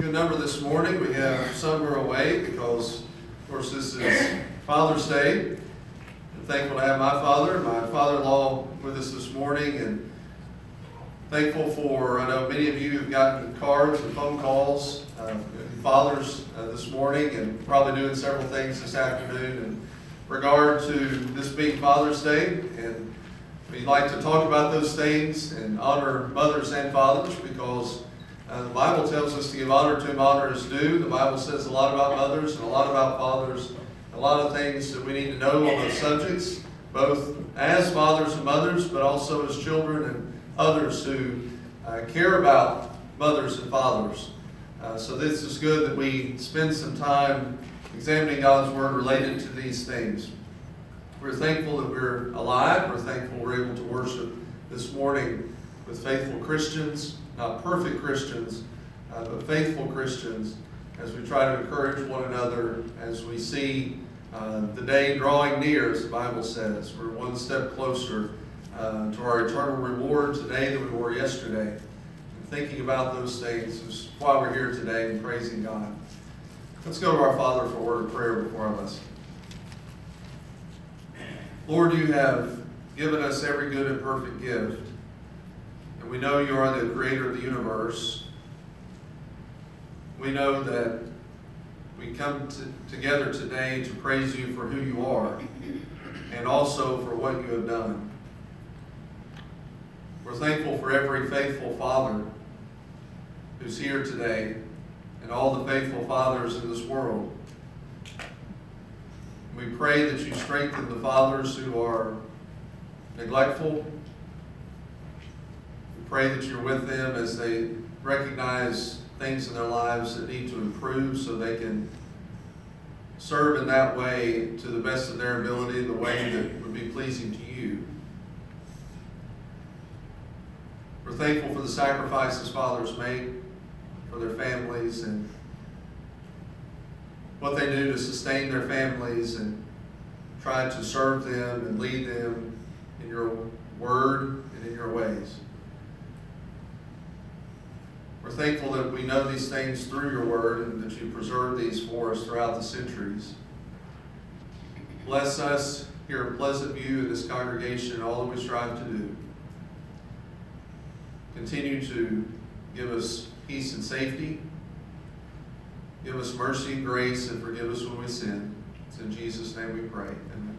Good number this morning. We have some who are away because, of course, this is Father's Day. I'm thankful to have my father-in-law with us this morning, and thankful for, I know many of you have gotten cards and phone calls, fathers this morning, and probably doing several things this afternoon in regard to this being Father's Day. And we'd like to talk about those things and honor mothers and fathers because the Bible tells us to give honor to whom honor is due. The Bible says a lot about mothers and a lot about fathers, a lot of things that we need to know on those subjects, both as fathers and mothers, but also as children and others who care about mothers and fathers. So this is good that we spend some time examining God's Word related to these things. We're thankful that we're alive. We're thankful we're able to worship this morning with faithful Christians, not perfect Christians, but faithful Christians, as we try to encourage one another as we see the day drawing near, as the Bible says. We're one step closer to our eternal reward today than we were yesterday. And thinking about those things is why we're here today and praising God. Let's go to our Father for a word of prayer before I listen. Lord, you have given us every good and perfect gift. And we know you are the creator of the universe. We know that we come together today to praise you for who you are and also for what you have done. We're thankful for every faithful father who's here today and all the faithful fathers in this world. We pray that you strengthen the fathers who are neglectful. We pray that you're with them as they recognize things in their lives that need to improve so they can serve in that way to the best of their ability, the way that would be pleasing to you. We're thankful for the sacrifices fathers make for their families and what they do to sustain their families and try to serve them and lead them in your word and in your ways. We're thankful that we know these things through your word and that you preserve these for us throughout the centuries. Bless us here at Pleasant View in this congregation and all that we strive to do. Continue to give us peace and safety. Give us mercy and grace and forgive us when we sin. It's in Jesus' name we pray. Amen.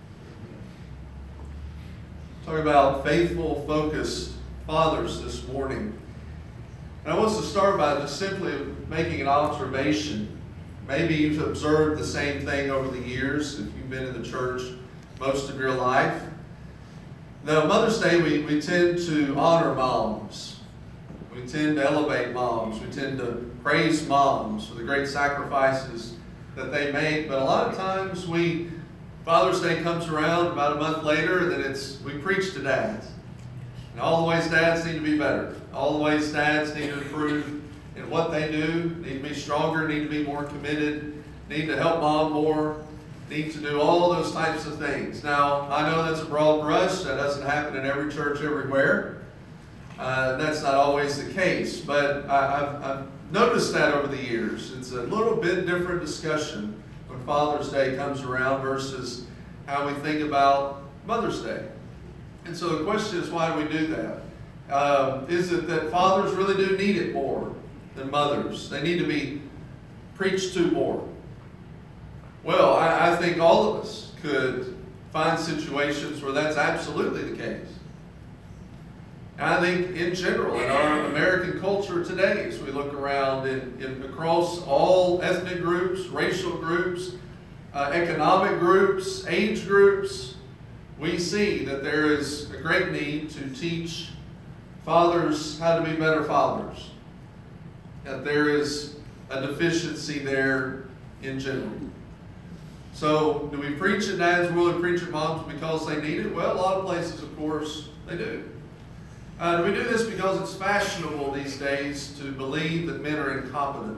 Talking about faithful, focused fathers this morning. And I want to start by just simply making an observation. Maybe you've observed the same thing over the years if you've been in the church most of your life. Now, Mother's Day, we tend to honor moms. We tend to elevate moms. We tend to praise moms for the great sacrifices that they make. But a lot of times Father's Day comes around about a month later, and then we preach to dads. And all the ways dads need to be better. All the ways dads need to improve in what they do, need to be stronger, need to be more committed, need to help mom more, need to do all those types of things. Now, I know that's a broad brush. That doesn't happen in every church everywhere. That's not always the case. But I've noticed that over the years. It's a little bit different discussion when Father's Day comes around versus how we think about Mother's Day. And so the question is, why do we do that? Is it that fathers really do need it more than mothers? They need to be preached to more. Well, I think all of us could find situations where that's absolutely the case. And I think in general, in our American culture today, as we look around across all ethnic groups, racial groups, economic groups, age groups, we see that there is a great need to teach fathers how to be better fathers. That there is a deficiency there in general. So, do we preach at dads' will and preach at moms because they need it? Well, a lot of places, of course, they do. Do we do this because it's fashionable these days to believe that men are incompetent?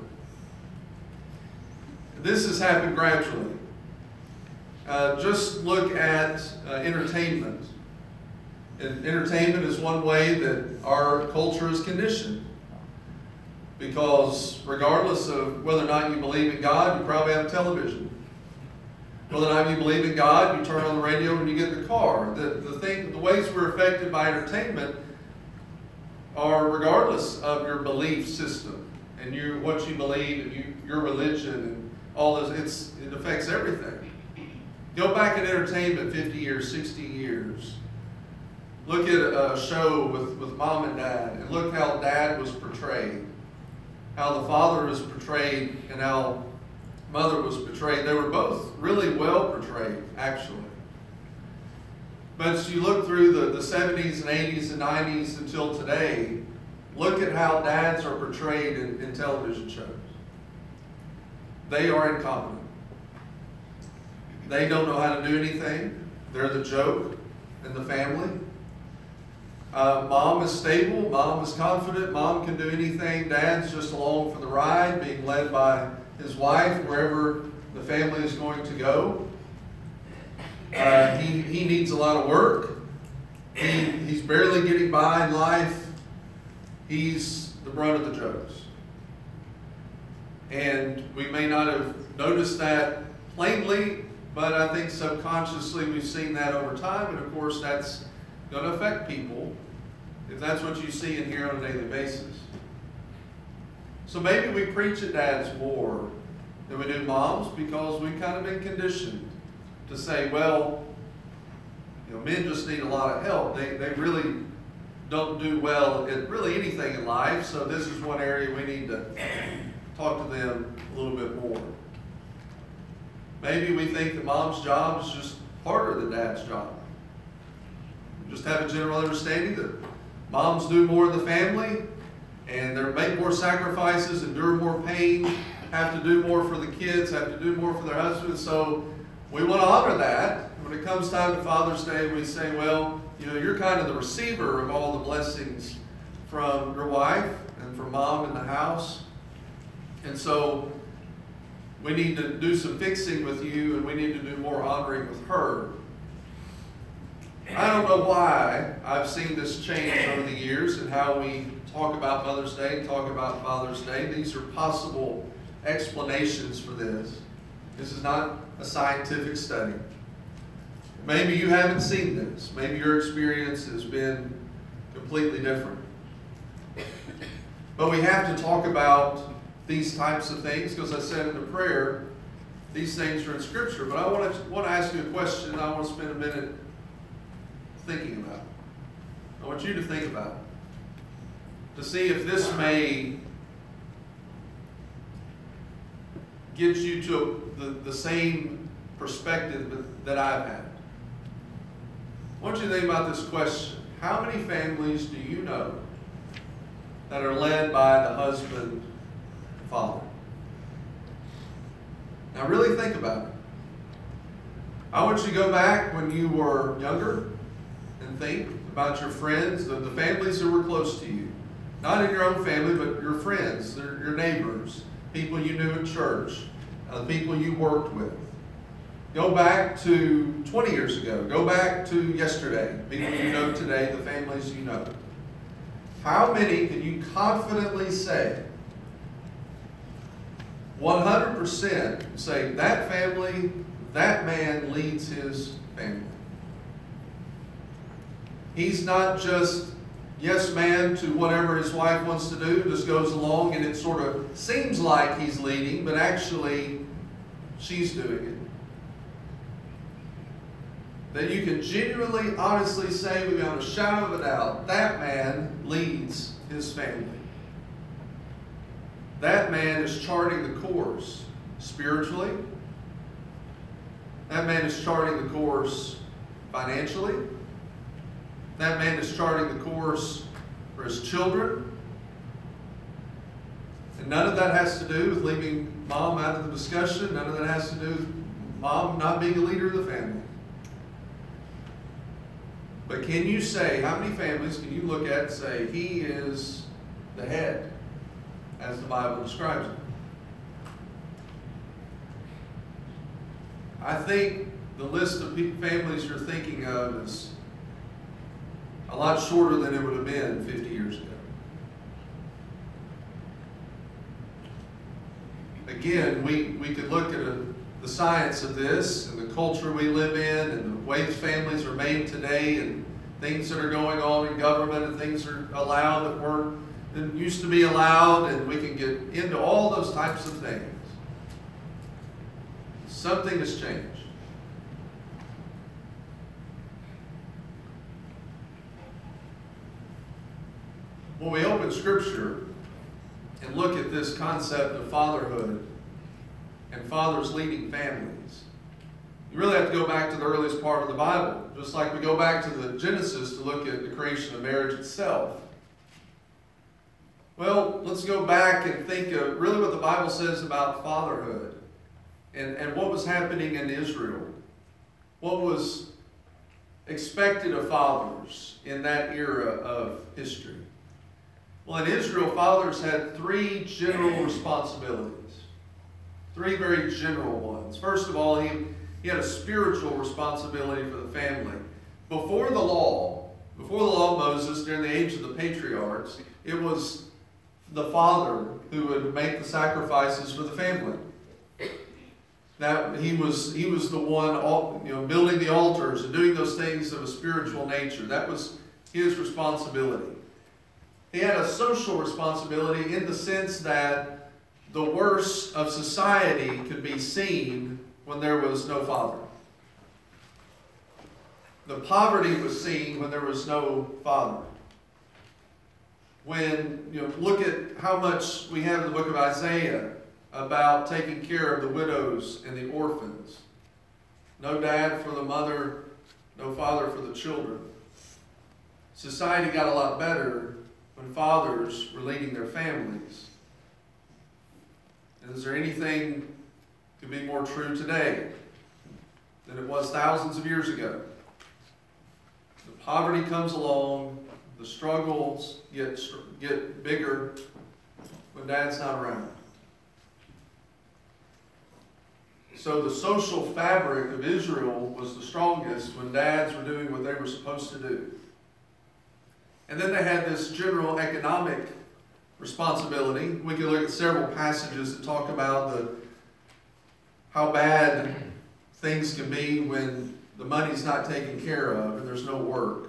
This has happened gradually. Just look at entertainment. And entertainment is one way that our culture is conditioned. Because regardless of whether or not you believe in God, you probably have a television. Whether or not you believe in God, you turn on the radio when you get in the car. The ways we're affected by entertainment are regardless of your belief system and what you believe and your religion and all this. It affects everything. Go back in entertainment 50 years, 60 years. Look at a show with mom and dad, and look how dad was portrayed, how the father was portrayed, and how mother was portrayed. They were both really well portrayed, actually. But as you look through the 70s and 80s and 90s until today, look at how dads are portrayed in television shows. They are incompetent. They don't know how to do anything. They're the joke in the family. Mom is stable. Mom is confident. Mom can do anything. Dad's just along for the ride, being led by his wife wherever the family is going to go. He needs a lot of work. He's barely getting by in life. He's the brunt of the jokes. And we may not have noticed that plainly, but I think subconsciously we've seen that over time. And of course that's going to affect people if that's what you see and hear on a daily basis. So maybe we preach at dads more than we do moms because we've kind of been conditioned to say, well, men just need a lot of help. They really don't do well at really anything in life, so this is one area we need to talk to them a little bit more. Maybe we think that mom's job is just harder than dad's job. We just have a general understanding that moms do more in the family, and they make more sacrifices, endure more pain, have to do more for the kids, have to do more for their husbands. So we want to honor that. When it comes time to Father's Day, we say, well, you're kind of the receiver of all the blessings from your wife and from mom in the house. And so we need to do some fixing with you, and we need to do more honoring with her. I don't know why I've seen this change over the years in how we talk about Mother's Day and talk about Father's Day. These are possible explanations for this. This is not a scientific study. Maybe you haven't seen this. Maybe your experience has been completely different. But we have to talk about these types of things because I said in the prayer, these things are in Scripture. But I want to ask you a question, and I want to spend a minute thinking about it. I want you to think about it, to see if this may get you to the same perspective that I've had. I want you to think about this question. How many families do you know that are led by the husband and father? Now really think about it. I want you to go back when you were younger and think about your friends, the families who were close to you. Not in your own family, but your friends, your neighbors, people you knew at church, the people you worked with. Go back to 20 years ago. Go back to yesterday. People you know today, the families you know. How many can you confidently say, 100% say, that family, that man leads his family? He's not just yes man to whatever his wife wants to do, just goes along and it sort of seems like he's leading, but actually she's doing it. That you can genuinely, honestly say without a shadow of a doubt, that man leads his family. That man is charting the course spiritually. That man is charting the course financially. That man is charting the course for his children. And none of that has to do with leaving mom out of the discussion. None of that has to do with mom not being a leader of the family. But can you say, how many families can you look at and say, he is the head, as the Bible describes it? I think the list of families you're thinking of is a lot shorter than it would have been 50 years ago. again, we could look at the science of this and the culture we live in and the ways families are made today and things that are going on in government and things are allowed that used to be allowed, and we can get into all those types of things. Something has changed. When we open Scripture and look at this concept of fatherhood and fathers leading families, you really have to go back to the earliest part of the Bible, just like we go back to the Genesis to look at the creation of marriage itself. Well, let's go back and think of really what the Bible says about fatherhood and what was happening in Israel. What was expected of fathers in that era of history. Well, in Israel, fathers had three general responsibilities. Three very general ones. First of all, he had a spiritual responsibility for the family. Before the law of Moses, during the age of the patriarchs, it was the father who would make the sacrifices for the family. That he was the one, building the altars and doing those things of a spiritual nature. That was his responsibility. He had a social responsibility in the sense that the worst of society could be seen when there was no father. The poverty was seen when there was no father. When, look at how much we have in the book of Isaiah about taking care of the widows and the orphans. No dad for the mother, no father for the children. Society got a lot better when fathers were leading their families. And is there anything to be more true today than it was thousands of years ago? The poverty comes along, the struggles get bigger when dad's not around. So the social fabric of Israel was the strongest when dads were doing what they were supposed to do. And then they had this general economic responsibility. We can look at several passages that talk about how bad things can be when the money's not taken care of and there's no work.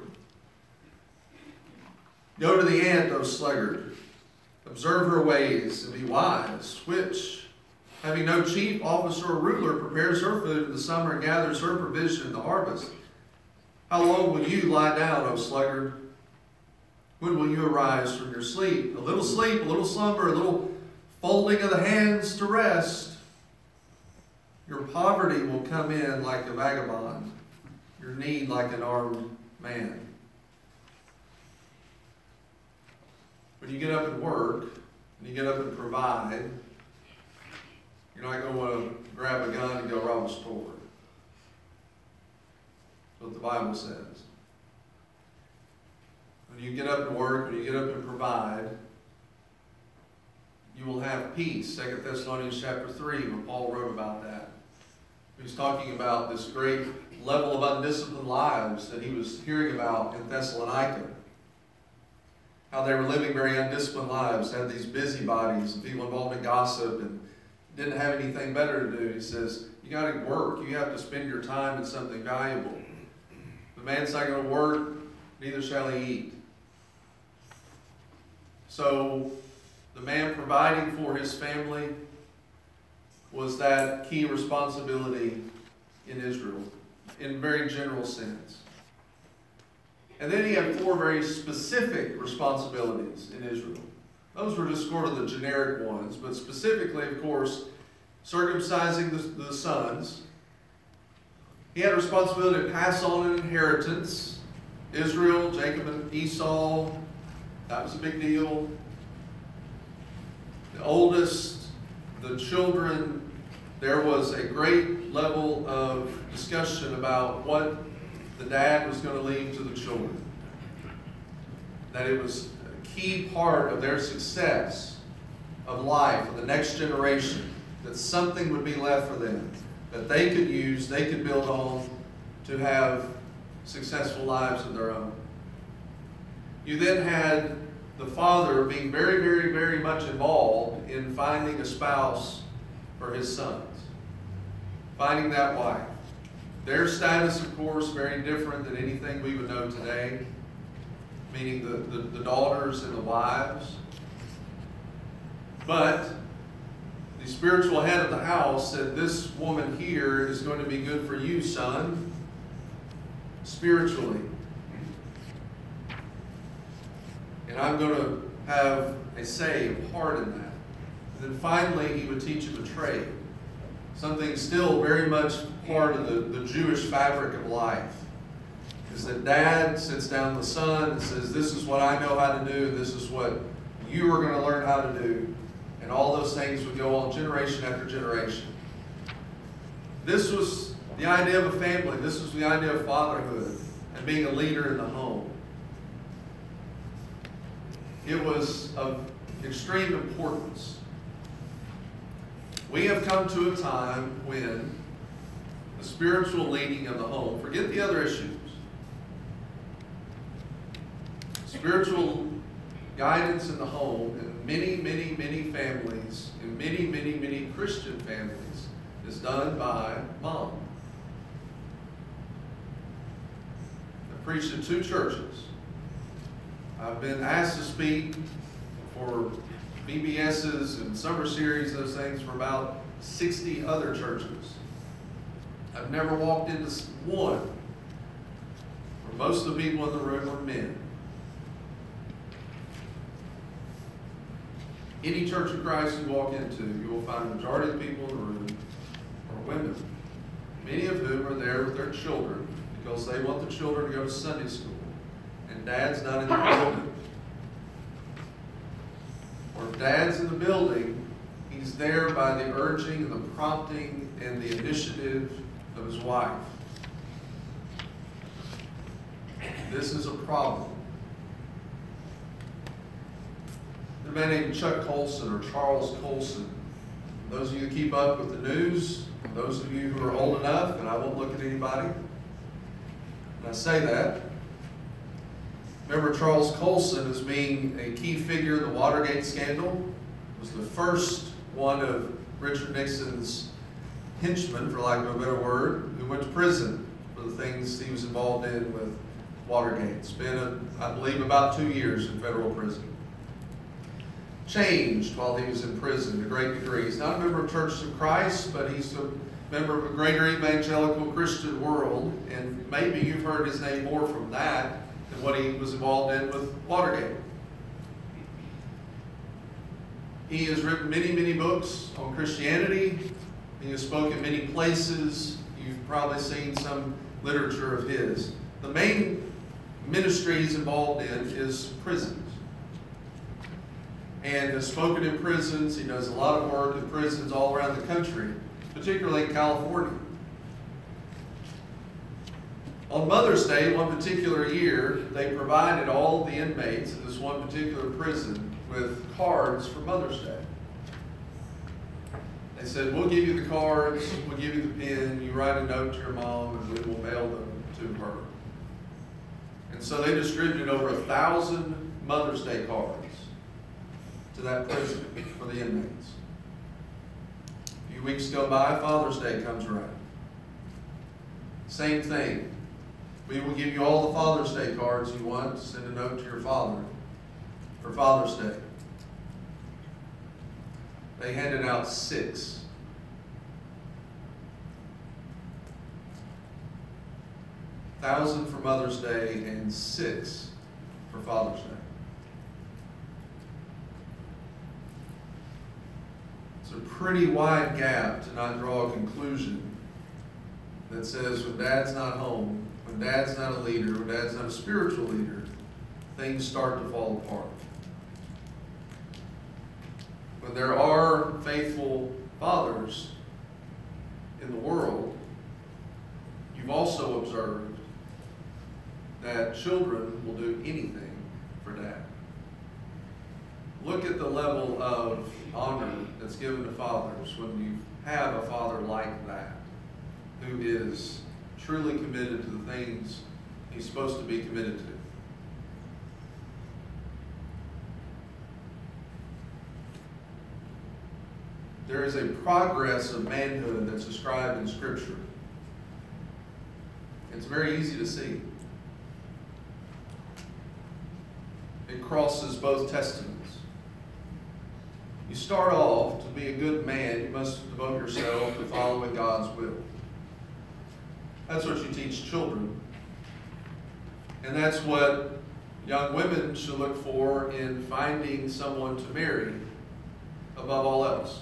Go to the ant, O sluggard. Observe her ways and be wise, which, having no chief officer or ruler, prepares her food in the summer and gathers her provision in the harvest. How long will you lie down, O sluggard? When will you arise from your sleep? A little slumber, a little folding of the hands to rest. Your poverty will come in like a vagabond, your need like an armed man. When you get up and work, and you get up and provide, you're not going to want to grab a gun and go rob a store. That's what the Bible says. When you get up and work, when you get up and provide, you will have peace. 2 Thessalonians chapter 3, when Paul wrote about that. He's talking about this great level of undisciplined lives that he was hearing about in Thessalonica. How they were living very undisciplined lives, had these busybodies and people involved in gossip and didn't have anything better to do. He says, you got to work. You have to spend your time in something valuable. The man's not going to work, neither shall he eat. So the man providing for his family was that key responsibility in Israel, in a very general sense. And then he had four very specific responsibilities in Israel. Those were just sort of the generic ones, but specifically, of course, circumcising the sons. He had a responsibility to pass on an inheritance. Israel, Jacob and Esau, that was a big deal. The oldest, the children, there was a great level of discussion about what the dad was going to leave to the children. That it was a key part of their success of life, of the next generation, that something would be left for them, that they could use, they could build on to have successful lives of their own. You then had the father being very, very, very much involved in finding a spouse for his sons. Finding that wife. Their status, of course, very different than anything we would know today, meaning the daughters and the wives. But the spiritual head of the house said, this woman here is going to be good for you, son, spiritually. And I'm going to have a say, a part in that. And then finally, he would teach him a trade. Something still very much part of the Jewish fabric of life. Is that dad sits down the son and says, this is what I know how to do, this is what you are going to learn how to do. And all those things would go on generation after generation. This was the idea of a family. This was the idea of fatherhood and being a leader in the home. It was of extreme importance. We have come to a time when the spiritual leading of the home, forget the other issues, spiritual guidance in the home in many, many, many families, in many, many, many Christian families, is done by mom. I preached in 2 churches. I've been asked to speak for VBSs and summer series, those things, for about 60 other churches. I've never walked into one where most of the people in the room are men. Any Church of Christ you walk into, you will find the majority of the people in the room are women, many of whom are there with their children because they want the children to go to Sunday school, and dad's not in the building. Or if dad's in the building, he's there by the urging and the prompting and the initiative of his wife. This is a problem. A man named Chuck Colson or Charles Colson. Those of you who keep up with the news, those of you who are old enough, and I won't look at anybody when I say that, remember Charles Colson as being a key figure in the Watergate scandal. Was the first one of Richard Nixon's henchmen, for lack of a better word, who went to prison for the things he was involved in with Watergate. Spent, I believe, about 2 years in federal prison. Changed while he was in prison to great degree. He's not a member of Churches of Christ, but he's a member of a greater evangelical Christian world, and maybe you've heard his name more from that than what he was involved in with Watergate. He has written many, many books on Christianity. He has spoken many places. You've probably seen some literature of his. The main ministry he's involved in is prisons. And has spoken in prisons. He does a lot of work in prisons all around the country, particularly in California. On Mother's Day, one particular year, they provided all the inmates in this one particular prison with cards for Mother's Day. They said, we'll give you the cards, we'll give you the pen, you write a note to your mom, and we will mail them to her. And so they distributed over 1,000 Mother's Day cards to that prison for the inmates. A few weeks go by, Father's Day comes around. Same thing. We will give you all the Father's Day cards you want. Send a note to your father for Father's Day. They handed out 6. $1,000 for Mother's Day and 6 for Father's Day. It's a pretty wide gap to not draw a conclusion that says when dad's not home, when dad's not a leader, when dad's not a spiritual leader, things start to fall apart. When there are faithful fathers in the world, you've also observed that children will do anything for dad. Look at the level of honor that's given to fathers when you have a father like that, who is truly committed to the things he's supposed to be committed to. there is a progress of manhood that's described in Scripture. It's very easy to see. It crosses both testaments. You start off, to be a good man, you must devote yourself to following God's will. That's what you teach children. And that's what young women should look for in finding someone to marry above all else.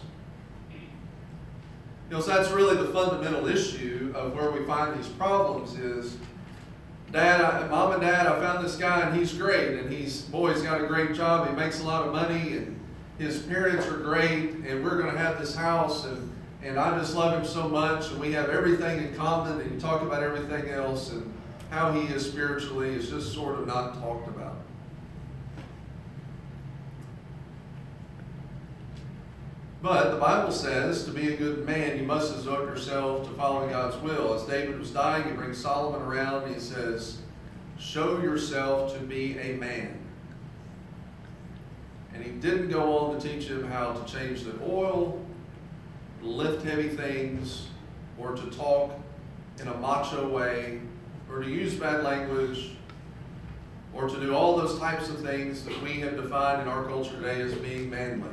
So that's really the fundamental issue of where we find these problems is, Mom and Dad, I found this guy and he's great, and he's got a great job, he makes a lot of money, and his parents are great, and we're going to have this house, and I just love him so much, and we have everything in common, and you talk about everything else, and how he is spiritually is just sort of not talked about. But the Bible says to be a good man, you must devote yourself to following God's will. As David was dying, he brings Solomon around and he says, show yourself to be a man. And he didn't go on to teach him how to change the oil, lift heavy things, or to talk in a macho way, or to use bad language, or to do all those types of things that we have defined in our culture today as being manly.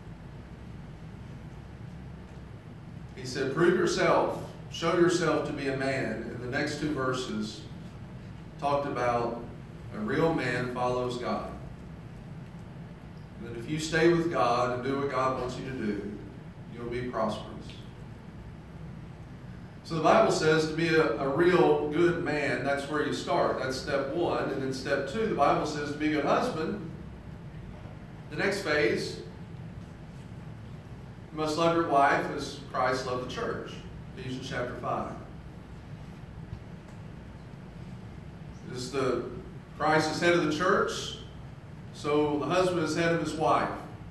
He said, prove yourself, show yourself to be a man. And the next two verses talked about a real man follows God. And that if you stay with God and do what God wants you to do, you'll be prosperous. So the Bible says to be a real good man, that's where you start. That's step one. And then step two, the Bible says to be a good husband. The next phase, you must love your wife as Christ loved the church. Ephesians chapter 5. Christ is head of the church, so the husband is head of his wife.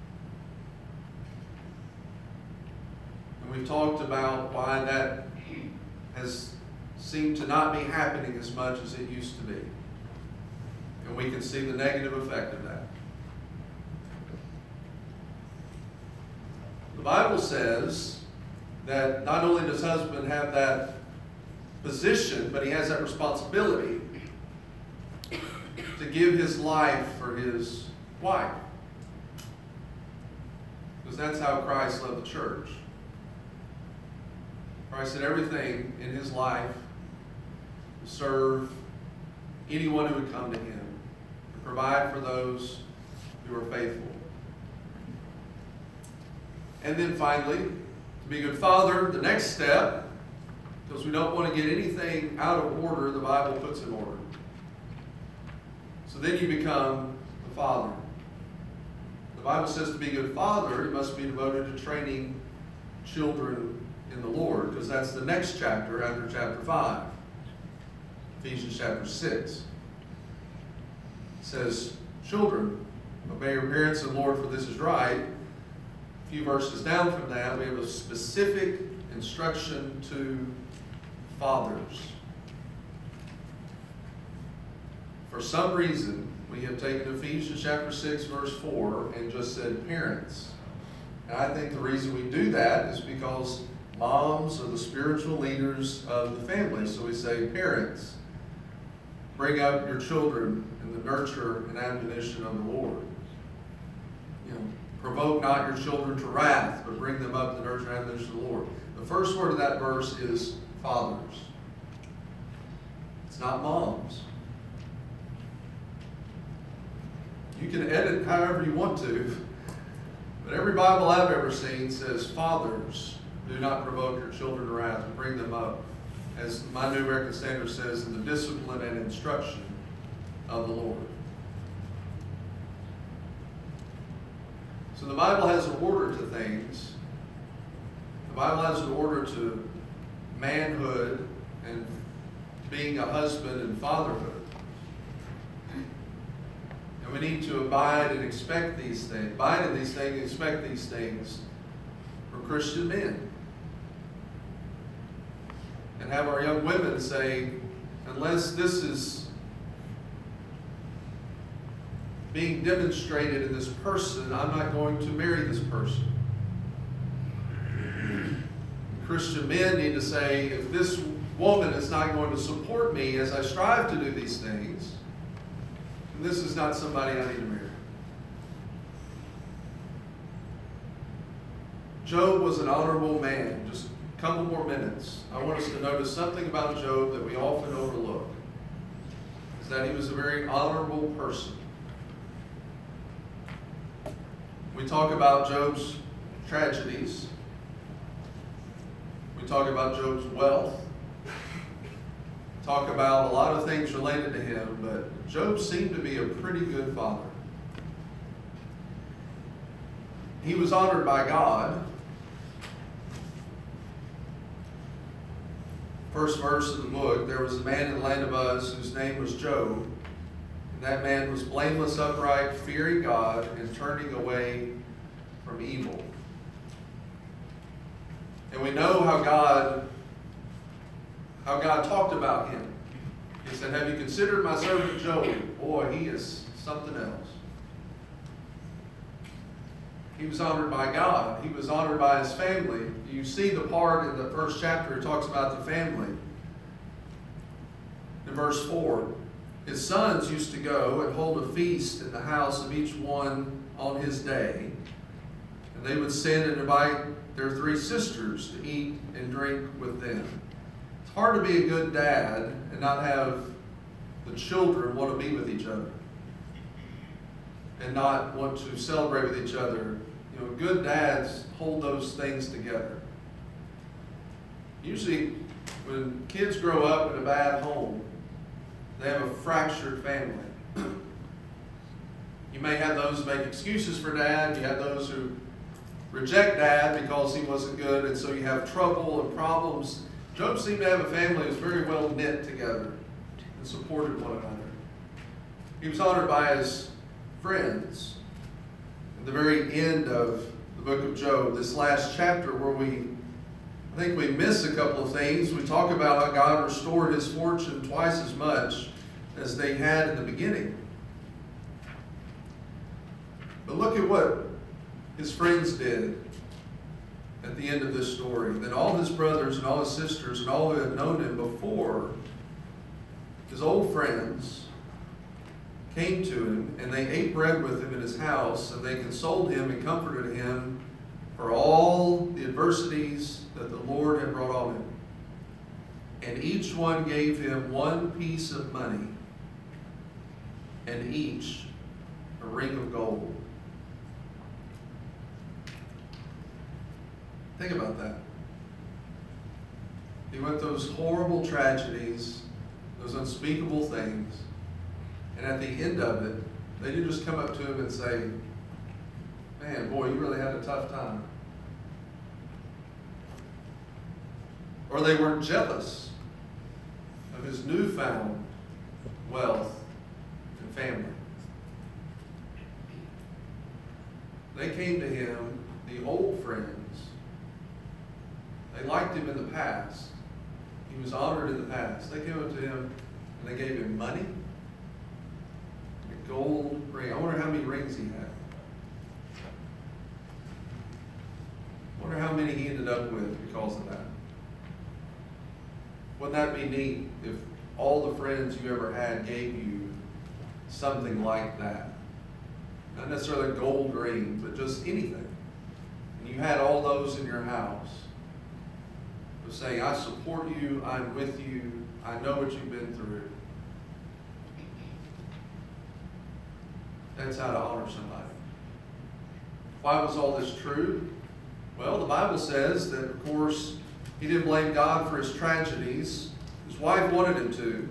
And we've talked about why that has seemed to not be happening as much as it used to be. And we can see the negative effect of that. The Bible says that not only does husband have that position, but he has that responsibility to give his life for his wife. Because that's how Christ loved the church. Christ did everything in his life to serve anyone who would come to him, to provide for those who are faithful. And then finally, to be a good father, the next step, because we don't want to get anything out of order, the Bible puts in order. So then you become the father. The Bible says to be a good father, you must be devoted to training children in the Lord, because that's the next chapter after chapter 5. Ephesians chapter 6. It says, children, obey your parents in the Lord, for this is right. A few verses down from that, we have a specific instruction to fathers. For some reason, we have taken Ephesians chapter 6, verse 4, and just said parents. And I think the reason we do that is because moms are the spiritual leaders of the family. So we say, parents, bring up your children in the nurture and admonition of the Lord. Provoke not your children to wrath, but bring them up in the nurture and admonition of the Lord. The first word of that verse is fathers. It's not moms. You can edit however you want to, but every Bible I've ever seen says, fathers, do not provoke your children to wrath, but bring them up, as my New American Standard says, in the discipline and instruction of the Lord. So the Bible has an order to things. The Bible has an order to manhood and being a husband and fatherhood. And we need to abide and expect these things. Abide in these things and expect these things from Christian men. And have our young women say, unless this is being demonstrated in this person, I'm not going to marry this person. Christian men need to say, if this woman is not going to support me as I strive to do these things, then this is not somebody I need to marry. Job was an honorable man. Just a couple more minutes. I want us to notice something about Job that we often overlook. Is that he was a very honorable person. We talk about Job's tragedies. We talk about Job's wealth. Talk about a lot of things related to him, but Job seemed to be a pretty good father. He was honored by God. First verse of the book, there was a man in the land of Uz whose name was Job. And that man was blameless, upright, fearing God, and turning away from evil. And we know how God talked about him. He said, have you considered my servant Job? Boy, he is something else. He was honored by God. He was honored by his family. You see the part in the first chapter it talks about the family. In verse 4, his sons used to go and hold a feast in the house of each one on his day. And they would send and invite their 3 sisters to eat and drink with them. It's hard to be a good dad and not have the children want to be with each other and not want to celebrate with each other. You know, good dads hold those things together. Usually, when kids grow up in a bad home, they have a fractured family. You may have those who make excuses for dad. You have those who reject dad because he wasn't good, and so you have trouble and problems. Job seemed to have a family that was very well knit together and supported one another. He was honored by his friends. At the very end of the book of Job, this last chapter where I think we miss a couple of things. We talk about how God restored his fortune twice as much as they had in the beginning. But look at what his friends did at the end of this story. Then all his brothers and all his sisters and all who had known him before, his old friends, came to him, and they ate bread with him in his house, and they consoled him and comforted him for all the adversities that the Lord had brought on him. And each one gave him 1 piece of money, and each a ring of gold. Think about that. He went those horrible tragedies, those unspeakable things, and at the end of it, they didn't just come up to him and say, man, boy, you really had a tough time. Or they weren't jealous of his newfound wealth and family. They came to him, the old friends. They liked him in the past. He was honored in the past. They came up to him and they gave him money, a gold ring. I wonder how many rings he had. I wonder how many he ended up with because of that. Wouldn't that be neat if all the friends you ever had gave you something like that? Not necessarily a gold ring, but just anything. And you had all those in your house. Of saying, I support you, I'm with you, I know what you've been through. That's how to honor somebody. Why was all this true? Well, the Bible says that, of course, he didn't blame God for his tragedies. His wife wanted him to.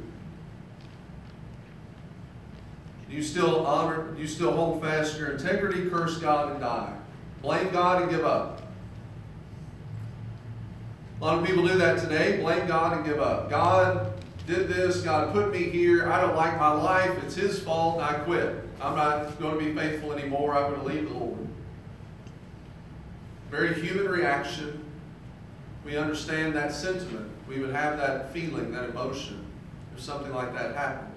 You still hold fast your integrity, curse God, and die. Blame God and give up. A lot of people do that today. Blame God and give up. God did this. God put me here. I don't like my life. It's his fault, and I quit. I'm not going to be faithful anymore. I'm going to leave the Lord. Very human reaction. We understand that sentiment. We would have that feeling, that emotion, if something like that happened.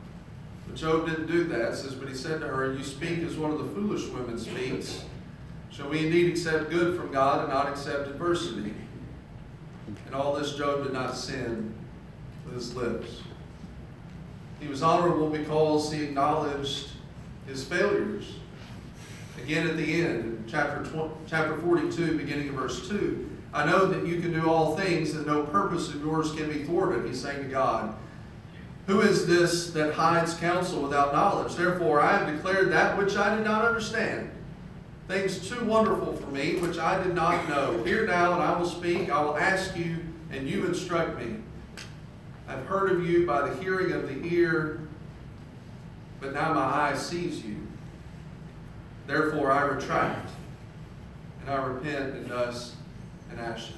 But Job didn't do that. It says, but he said to her, you speak as one of the foolish women speaks. Shall we indeed accept good from God and not accept adversity? In all this Job did not sin with his lips. He was honorable because he acknowledged his failures. Again at the end, in chapter 42, beginning of verse 2, I know that you can do all things, that no purpose of yours can be thwarted. He's saying to God, who is this that hides counsel without knowledge? Therefore I have declared that which I did not understand, things too wonderful for me, which I did not know. Hear now, and I will speak. I will ask you, and you instruct me. I've heard of you by the hearing of the ear, but now my eye sees you. Therefore I retract, and I repent in dust and ashes.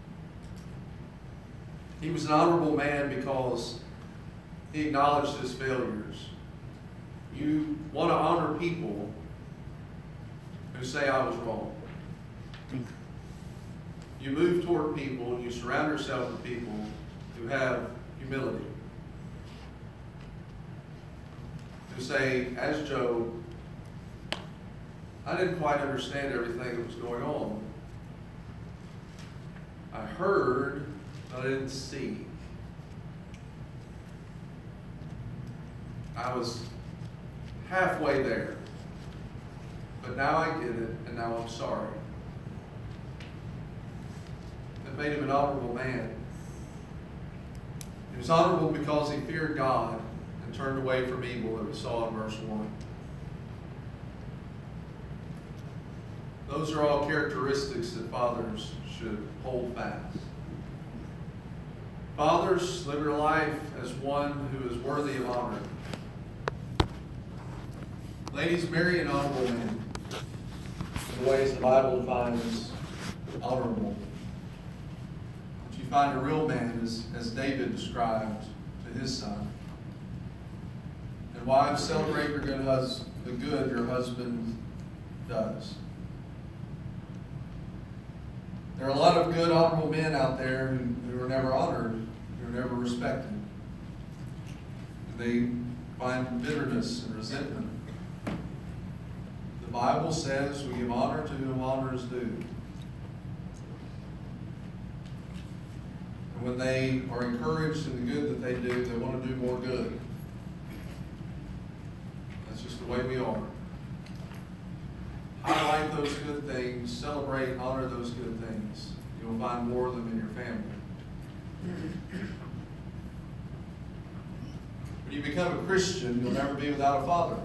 He was an honorable man because he acknowledged his failures. You want to honor people who say I was wrong. You move toward people and you surround yourself with people who have humility. Who say, as Job, I didn't quite understand everything that was going on. I heard, but I didn't see. I was halfway there, but now I get it, and now I'm sorry. That made him an honorable man. He was honorable because he feared God and turned away from evil, that we saw in verse 1. Those are all characteristics that fathers should hold fast. Fathers, live your life as one who is worthy of honor. Ladies, marry an honorable man in the ways the Bible defines honorable. But you find a real man as David described to his son. And wives, celebrate your the good your husband does. There are a lot of good, honorable men out there who are never honored, who are never respected. And they find bitterness and resentment. The Bible says we give honor to whom honor is due. And when they are encouraged in the good that they do, they want to do more good. That's just the way we are. Highlight those good things, celebrate, honor those good things. You'll find more of them in your family. When you become a Christian, you'll never be without a father.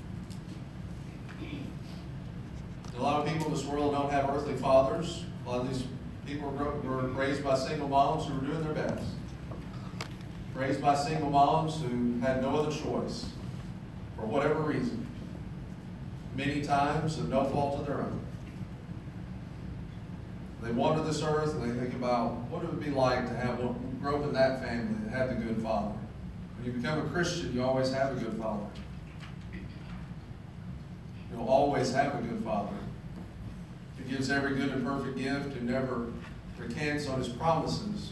A lot of people in this world don't have earthly fathers. A lot of these people were raised by single moms who were doing their best. Raised by single moms who had no other choice, for whatever reason. Many times of no fault of their own. They wander this earth and they think about what it would be like to grow up in that family that had the good father. When you become a Christian, you always have a good father. You'll always have a good father. Who gives every good and perfect gift, who never recants on his promises,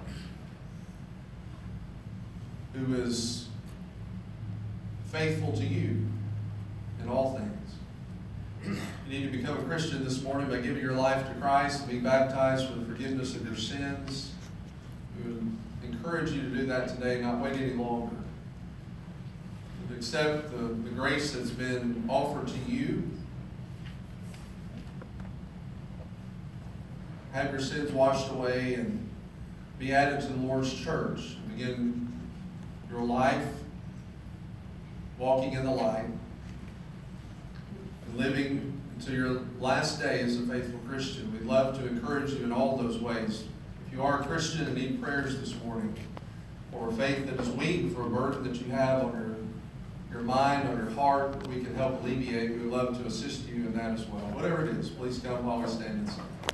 who is faithful to you in all things. You need to become a Christian this morning by giving your life to Christ and being baptized for the forgiveness of your sins. We would encourage you to do that today, not wait any longer. Accept the grace that's been offered to you. Have your sins washed away and be added to the Lord's church. Begin your life walking in the light and living until your last day as a faithful Christian. We'd love to encourage you in all those ways. If you are a Christian and need prayers this morning, or faith that is weak for a burden that you have on your mind, on your heart, we can help alleviate. We would love to assist you in that as well. Whatever it is, please come while we stand and sing.